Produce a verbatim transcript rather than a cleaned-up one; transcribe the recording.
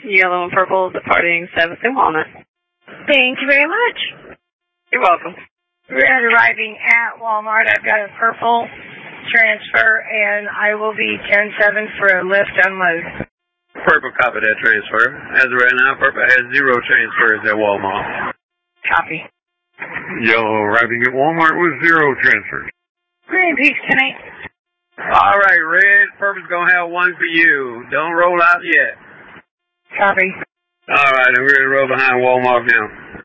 Yellow and purple departing seventh and Walnut. Thank you very much. You're welcome. We're arriving at Walmart. I've got a purple transfer, and I will be ten seven for a lift unload. Purple copy that transfer. As of right now, Purple has zero transfers at Walmart. Copy. Yellow arriving at Walmart with zero transfers. Greenpeace tonight. All right, Red, Purple's going to have one for you. Don't roll out yet. Copy. All right, and we're going to roll behind Walmart now.